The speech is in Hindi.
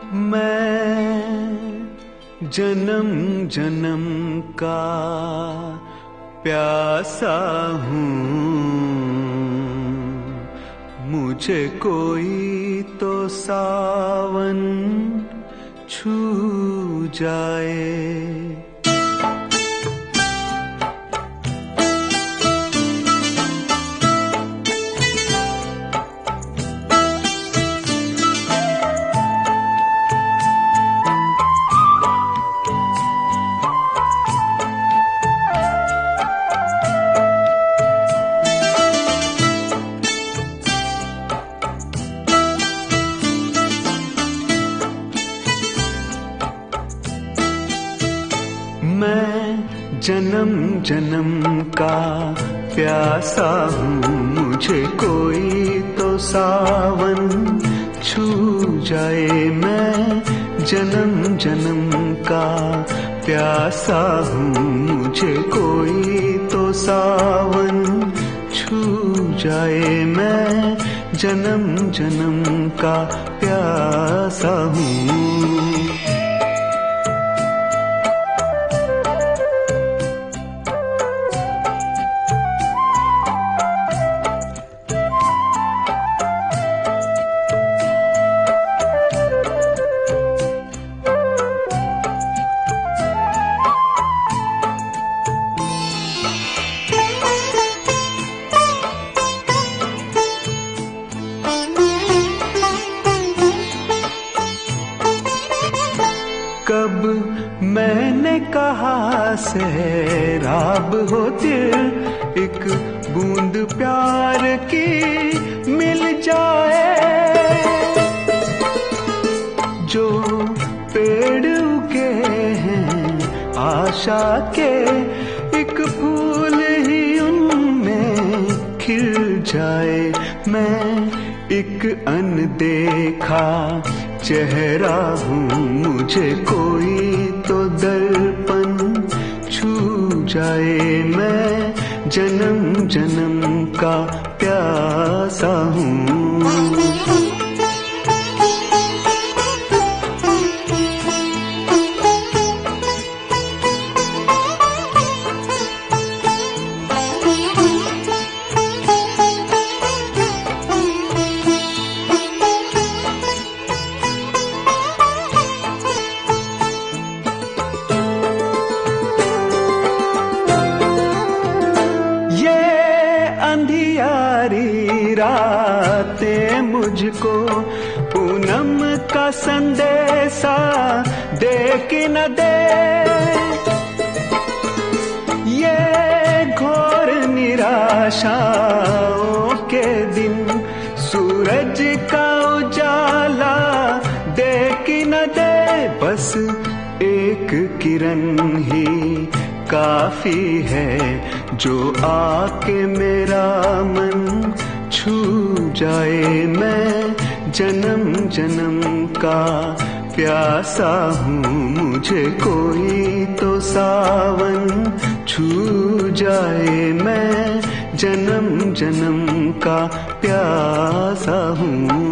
मैं जन्म जन्म का प्यासा हूँ, मुझे कोई तो सावन छू जाए। मैं जन्म जन्म का प्यासा हूँ, मुझे कोई तो सावन छू जाए। मैं जन्म जन्म का प्यासा हूँ, मुझे कोई तो सावन छू जाए। मैं जन्म जन्म का प्यासा हूँ। कब मैंने कहा सैराब हो दिल, एक बूंद प्यार की मिल जाए। जो पेड़ उगे हैं आशा के, एक फूल ही उनमें खिल जाए। मैं एक अनदेखा चेहरा हूँ, मुझे कोई तो दर्पण छू जाए। मैं जन्म जन्म का प्यासा हूँ। अंधियारी रातें मुझको पूनम का संदेशा दे कि न दे। ये घोर निराशाओं के दिन सूरज का उजाला दे कि न दे। बस एक किरण ही काफी है, जो आके मेरा मन छू जाए। मैं जन्म जन्म का प्यासा हूँ, मुझे कोई तो सावन छू जाए। मैं जन्म जन्म का प्यासा हूँ।